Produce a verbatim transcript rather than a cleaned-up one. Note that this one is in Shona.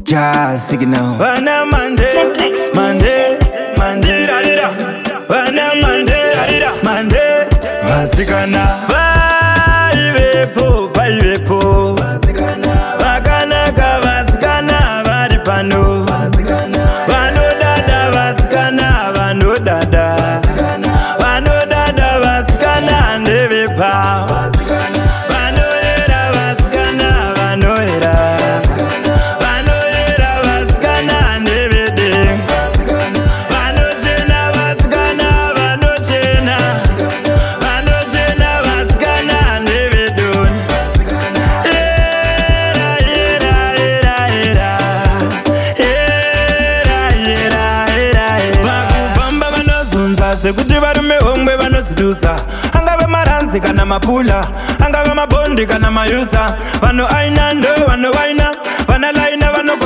Jazz signal. Wana Monday, Simplex Monday, Monday, Wana Monday, Monday, Vasikana, Vaivepo, Vaivepo, Vakana, Vasikana, Varipano, Vano Dada, Vasikana, Vano Dada, Vano Dada, Vasikana, and Evipa, Vano Era, Vasikana, Vano Era. Sekuti varume homwe vanodzidusa angave maranzi kana mapula angave mabondi kana mayusa vano aina ndo vano vaina vana laina vano